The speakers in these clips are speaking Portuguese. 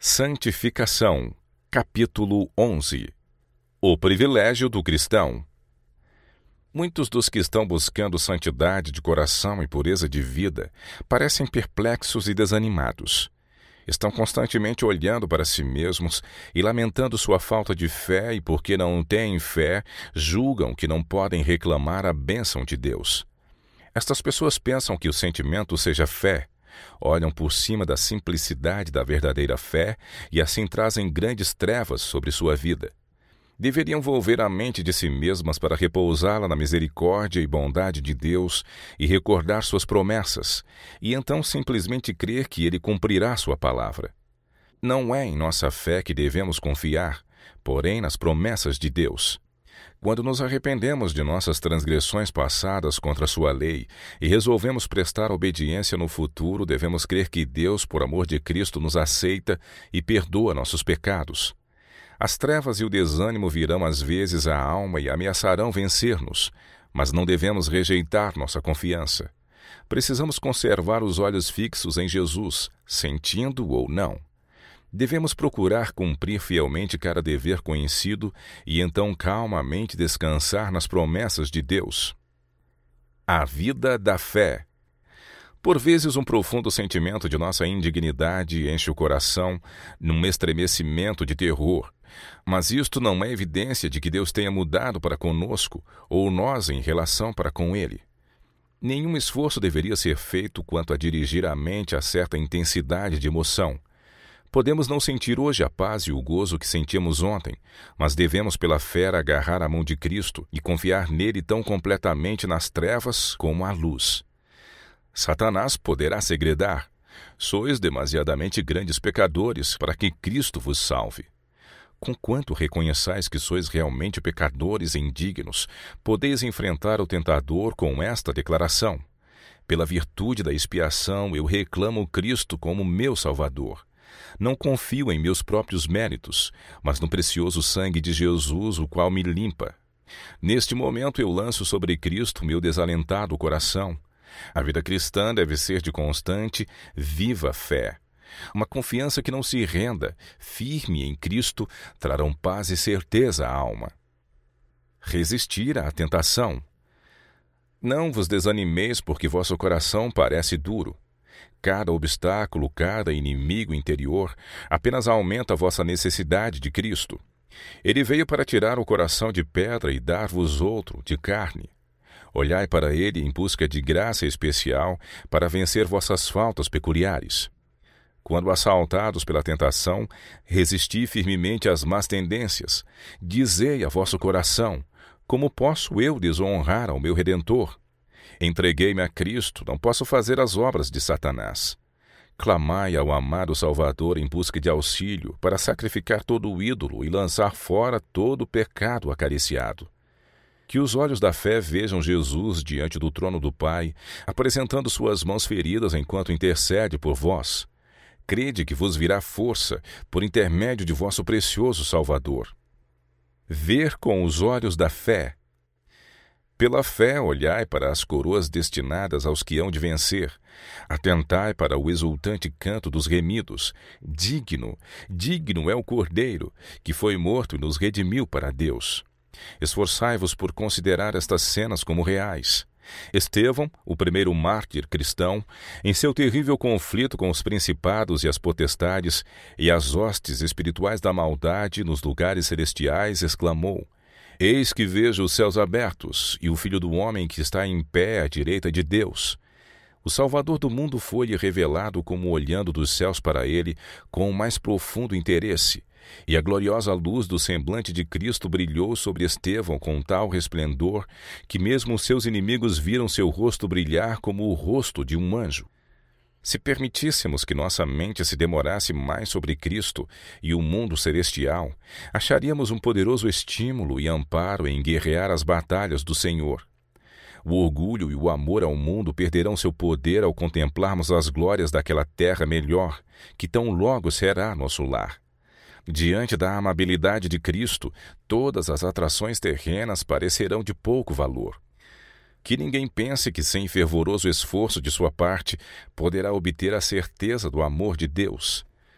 Santificação, capítulo 11. O privilégio do cristão. Muitos dos que estão buscando santidade de coração e pureza de vida parecem perplexos e desanimados. Estão constantemente olhando para si mesmos e lamentando sua falta de fé, e porque não têm fé, julgam que não podem reclamar a bênção de Deus. Estas pessoas pensam que o sentimento seja fé, olham por cima da simplicidade da verdadeira fé e assim trazem grandes trevas sobre sua vida. Deveriam volver a mente de si mesmas para repousá-la na misericórdia e bondade de Deus e recordar suas promessas, e então simplesmente crer que Ele cumprirá sua palavra. Não é em nossa fé que devemos confiar, porém nas promessas de Deus. Quando nos arrependemos de nossas transgressões passadas contra sua lei e resolvemos prestar obediência no futuro, devemos crer que Deus, por amor de Cristo, nos aceita e perdoa nossos pecados. As trevas e o desânimo virão às vezes à alma e ameaçarão vencer-nos, mas não devemos rejeitar nossa confiança. Precisamos conservar os olhos fixos em Jesus, sentindo ou não. Devemos procurar cumprir fielmente cada dever conhecido e então calmamente descansar nas promessas de Deus. A vida da fé. Por vezes, um profundo sentimento de nossa indignidade enche o coração num estremecimento de terror. Mas isto não é evidência de que Deus tenha mudado para conosco ou nós em relação para com Ele. Nenhum esforço deveria ser feito quanto a dirigir a mente a certa intensidade de emoção. Podemos não sentir hoje a paz e o gozo que sentimos ontem, mas devemos pela fé agarrar a mão de Cristo e confiar nele tão completamente nas trevas como à luz. Satanás poderá segredar: sois demasiadamente grandes pecadores para que Cristo vos salve. Conquanto reconheçais que sois realmente pecadores e indignos, podeis enfrentar o tentador com esta declaração: pela virtude da expiação eu reclamo Cristo como meu Salvador. Não confio em meus próprios méritos, mas no precioso sangue de Jesus, o qual me limpa. Neste momento eu lanço sobre Cristo meu desalentado coração. A vida cristã deve ser de constante, viva fé. Uma confiança que não se renda, firme em Cristo, trarão paz e certeza à alma. Resistir à tentação. Não vos desanimeis porque vosso coração parece duro. Cada obstáculo, cada inimigo interior apenas aumenta a vossa necessidade de Cristo. Ele veio para tirar o coração de pedra e dar-vos outro, de carne. Olhai para ele em busca de graça especial para vencer vossas faltas peculiares. Quando assaltados pela tentação, resisti firmemente às más tendências. Dizei a vosso coração: como posso eu desonrar ao meu Redentor? Entreguei-me a Cristo, não posso fazer as obras de Satanás. Clamai ao amado Salvador em busca de auxílio para sacrificar todo o ídolo e lançar fora todo o pecado acariciado. Que os olhos da fé vejam Jesus diante do trono do Pai, apresentando suas mãos feridas enquanto intercede por vós. Crede que vos virá força por intermédio de vosso precioso Salvador. Ver com os olhos da fé. Pela fé, olhai para as coroas destinadas aos que hão de vencer. Atentai para o exultante canto dos remidos. Digno, digno é o Cordeiro, que foi morto e nos redimiu para Deus. Esforçai-vos por considerar estas cenas como reais. Estevão, o primeiro mártir cristão, em seu terrível conflito com os principados e as potestades e as hostes espirituais da maldade nos lugares celestiais, exclamou: eis que vejo os céus abertos e o Filho do Homem que está em pé à direita de Deus. O Salvador do mundo foi-lhe revelado como olhando dos céus para ele com o mais profundo interesse, e a gloriosa luz do semblante de Cristo brilhou sobre Estevão com tal resplendor que mesmo os seus inimigos viram seu rosto brilhar como o rosto de um anjo. Se permitíssemos que nossa mente se demorasse mais sobre Cristo e o mundo celestial, acharíamos um poderoso estímulo e amparo em guerrear as batalhas do Senhor. O orgulho e o amor ao mundo perderão seu poder ao contemplarmos as glórias daquela terra melhor, que tão logo será nosso lar. Diante da amabilidade de Cristo, todas as atrações terrenas parecerão de pouco valor. Que ninguém pense que, sem fervoroso esforço de sua parte, poderá obter a certeza do amor de Deus.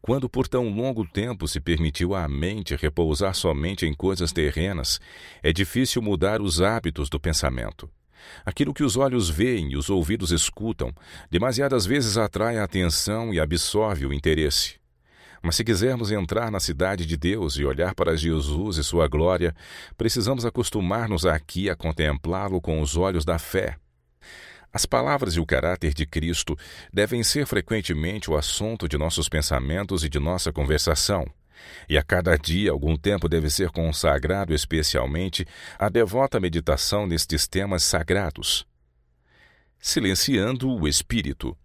Quando por tão longo tempo se permitiu à mente repousar somente em coisas terrenas, é difícil mudar os hábitos do pensamento. Aquilo que os olhos veem e os ouvidos escutam, demasiadas vezes atrai a atenção e absorve o interesse. Mas se quisermos entrar na cidade de Deus e olhar para Jesus e sua glória, precisamos acostumar-nos aqui a contemplá-lo com os olhos da fé. As palavras e o caráter de Cristo devem ser frequentemente o assunto de nossos pensamentos e de nossa conversação. E a cada dia algum tempo deve ser consagrado especialmente à devota meditação nestes temas sagrados. Silenciando o Espírito.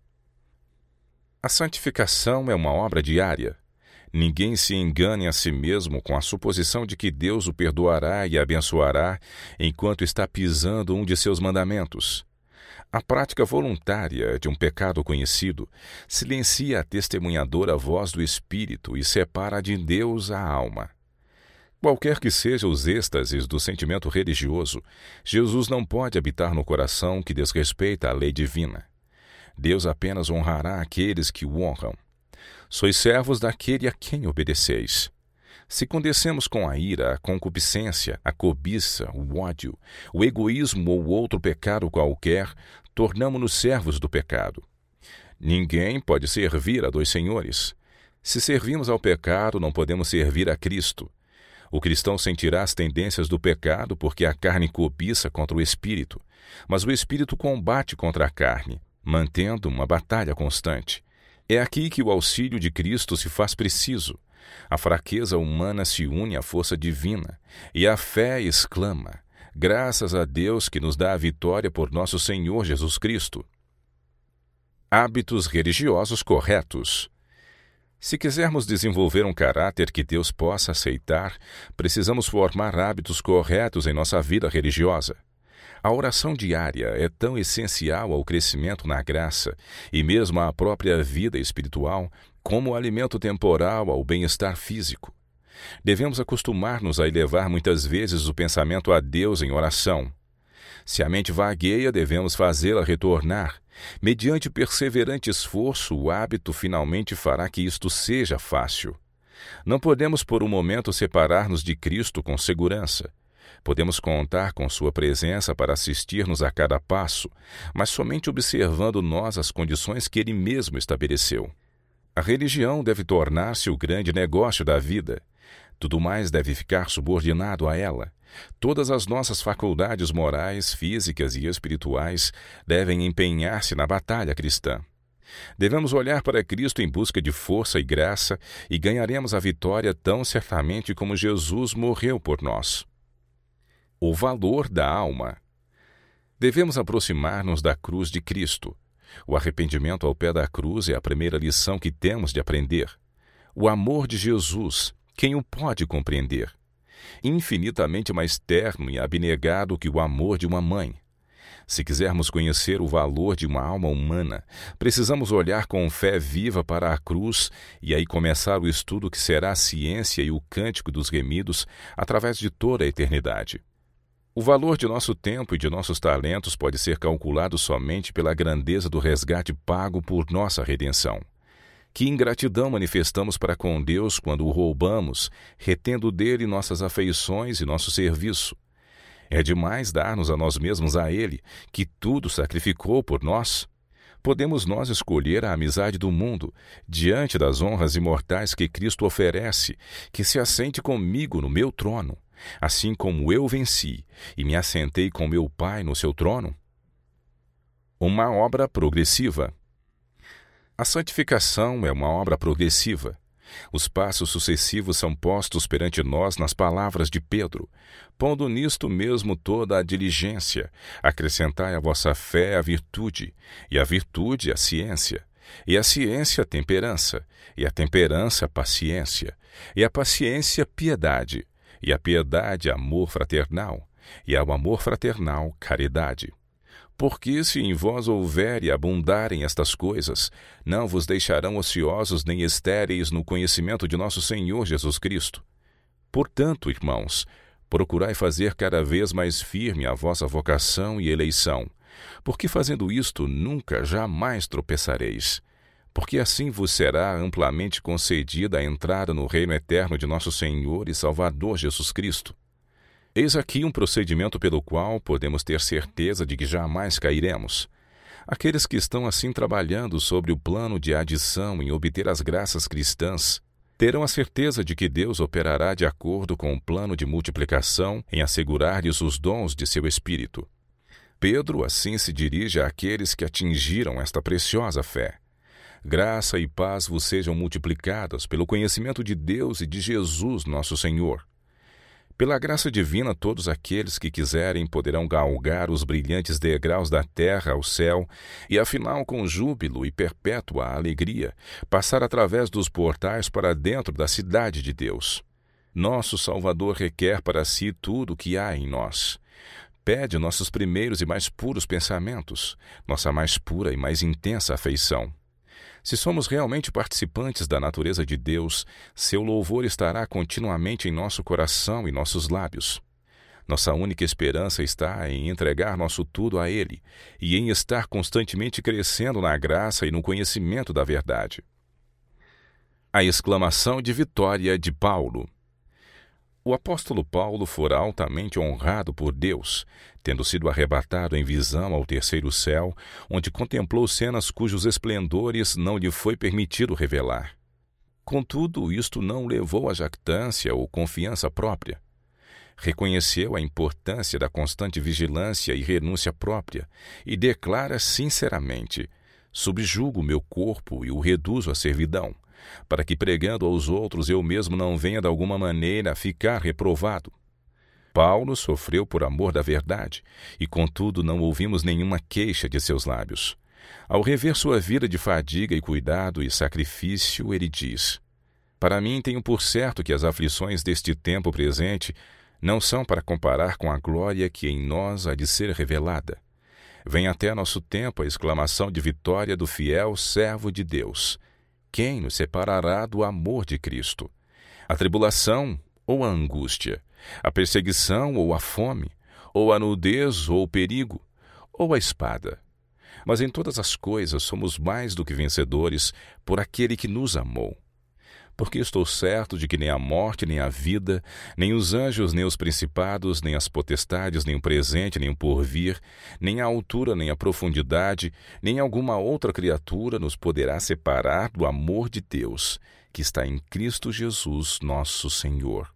A santificação é uma obra diária. Ninguém se engane a si mesmo com a suposição de que Deus o perdoará e abençoará enquanto está pisando um de seus mandamentos. A prática voluntária de um pecado conhecido silencia a testemunhadora voz do Espírito e separa de Deus a alma. Qualquer que sejam os êxtases do sentimento religioso, Jesus não pode habitar no coração que desrespeita a lei divina. Deus apenas honrará aqueles que o honram. Sois servos daquele a quem obedeceis. Se condescemos com a ira, a concupiscência, a cobiça, o ódio, o egoísmo ou outro pecado qualquer, tornamo-nos servos do pecado. Ninguém pode servir a 2 senhores. Se servimos ao pecado, não podemos servir a Cristo. O cristão sentirá as tendências do pecado porque a carne cobiça contra o espírito, mas o espírito combate contra a carne, mantendo uma batalha constante. É aqui que o auxílio de Cristo se faz preciso. A fraqueza humana se une à força divina, e a fé exclama: graças a Deus que nos dá a vitória por nosso Senhor Jesus Cristo. Hábitos religiosos corretos. Se quisermos desenvolver um caráter que Deus possa aceitar, precisamos formar hábitos corretos em nossa vida religiosa. A oração diária é tão essencial ao crescimento na graça e mesmo à própria vida espiritual, como o alimento temporal ao bem-estar físico. Devemos acostumar-nos a elevar muitas vezes o pensamento a Deus em oração. Se a mente vagueia, devemos fazê-la retornar. Mediante perseverante esforço, o hábito finalmente fará que isto seja fácil. Não podemos por um momento separar-nos de Cristo com segurança. Podemos contar com sua presença para assistir-nos a cada passo, mas somente observando nós as condições que Ele mesmo estabeleceu. A religião deve tornar-se o grande negócio da vida. Tudo mais deve ficar subordinado a ela. Todas as nossas faculdades morais, físicas e espirituais devem empenhar-se na batalha cristã. Devemos olhar para Cristo em busca de força e graça e ganharemos a vitória tão certamente como Jesus morreu por nós. O valor da alma. Devemos aproximar-nos da cruz de Cristo. O arrependimento ao pé da cruz é a primeira lição que temos de aprender. O amor de Jesus, quem o pode compreender? Infinitamente mais terno e abnegado que o amor de uma mãe. Se quisermos conhecer o valor de uma alma humana, precisamos olhar com fé viva para a cruz e aí começar o estudo que será a ciência e o cântico dos remidos através de toda a eternidade. O valor de nosso tempo e de nossos talentos pode ser calculado somente pela grandeza do resgate pago por nossa redenção. Que ingratidão manifestamos para com Deus quando o roubamos, retendo dele nossas afeições e nosso serviço. É demais dar-nos a nós mesmos a Ele, que tudo sacrificou por nós? Podemos nós escolher a amizade do mundo, diante das honras imortais que Cristo oferece, que se assente comigo no meu trono, assim como eu venci e me assentei com meu Pai no seu trono? Uma obra progressiva. A santificação é uma obra progressiva. Os passos sucessivos são postos perante nós nas palavras de Pedro. Pondo nisto mesmo toda a diligência, acrescentai à vossa fé a virtude, e a virtude a ciência, e a ciência a temperança, e a temperança a paciência, e a paciência piedade, e a piedade amor fraternal, e ao amor fraternal caridade. Porque se em vós houver e abundarem estas coisas, não vos deixarão ociosos nem estéreis no conhecimento de nosso Senhor Jesus Cristo. Portanto, irmãos, procurai fazer cada vez mais firme a vossa vocação e eleição, porque fazendo isto nunca jamais tropeçareis. porque assim vos será amplamente concedida a entrada no reino eterno de nosso Senhor e Salvador Jesus Cristo. Eis aqui um procedimento pelo qual podemos ter certeza de que jamais cairemos. Aqueles que estão assim trabalhando sobre o plano de adição em obter as graças cristãs, terão a certeza de que Deus operará de acordo com o plano de multiplicação em assegurar-lhes os dons de seu Espírito. Pedro assim se dirige àqueles que atingiram esta preciosa fé. Graça e paz vos sejam multiplicadas pelo conhecimento de Deus e de Jesus nosso Senhor. Pela graça divina, todos aqueles que quiserem poderão galgar os brilhantes degraus da terra ao céu e, afinal, com júbilo e perpétua alegria, passar através dos portais para dentro da cidade de Deus. Nosso Salvador requer para si tudo o que há em nós. Pede nossos primeiros e mais puros pensamentos, nossa mais pura e mais intensa afeição. Se somos realmente participantes da natureza de Deus, seu louvor estará continuamente em nosso coração e nossos lábios. Nossa única esperança está em entregar nosso tudo a Ele e em estar constantemente crescendo na graça e no conhecimento da verdade. A exclamação de vitória de Paulo. O apóstolo Paulo fora altamente honrado por Deus, tendo sido arrebatado em visão ao terceiro céu, onde contemplou cenas cujos esplendores não lhe foi permitido revelar. Contudo, isto não levou a jactância ou confiança própria. Reconheceu a importância da constante vigilância e renúncia própria e declara sinceramente: subjugo meu corpo e o reduzo à servidão, para que, pregando aos outros, eu mesmo não venha de alguma maneira a ficar reprovado. Paulo sofreu por amor da verdade, e contudo não ouvimos nenhuma queixa de seus lábios. Ao rever sua vida de fadiga e cuidado e sacrifício, ele diz: para mim tenho por certo que as aflições deste tempo presente não são para comparar com a glória que em nós há de ser revelada. Vem até nosso tempo a exclamação de vitória do fiel servo de Deus: quem nos separará do amor de Cristo? A tribulação ou a angústia? A perseguição ou a fome? Ou a nudez ou o perigo? Ou a espada? Mas em todas as coisas somos mais do que vencedores por aquele que nos amou. Porque estou certo de que nem a morte, nem a vida, nem os anjos, nem os principados, nem as potestades, nem o presente, nem o porvir, nem a altura, nem a profundidade, nem alguma outra criatura nos poderá separar do amor de Deus, que está em Cristo Jesus, nosso Senhor.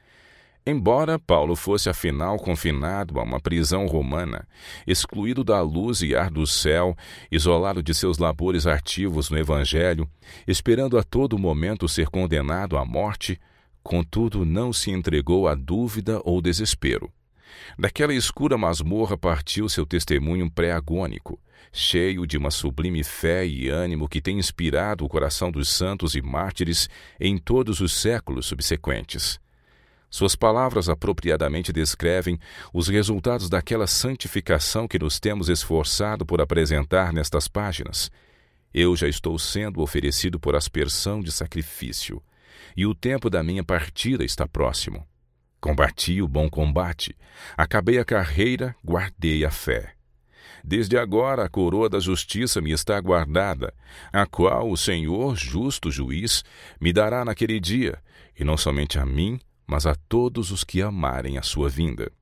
Embora Paulo fosse afinal confinado a uma prisão romana, excluído da luz e ar do céu, isolado de seus labores ativos no Evangelho, esperando a todo momento ser condenado à morte, contudo não se entregou à dúvida ou desespero. Daquela escura masmorra partiu seu testemunho pré-agônico, cheio de uma sublime fé e ânimo que tem inspirado o coração dos santos e mártires em todos os séculos subsequentes. Suas palavras apropriadamente descrevem os resultados daquela santificação que nos temos esforçado por apresentar nestas páginas. Eu já estou sendo oferecido por aspersão de sacrifício, e o tempo da minha partida está próximo. Combati o bom combate, acabei a carreira, guardei a fé. Desde agora a coroa da justiça me está guardada, a qual o Senhor, justo juiz, me dará naquele dia, e não somente a mim, mas a todos os que amarem a sua vinda.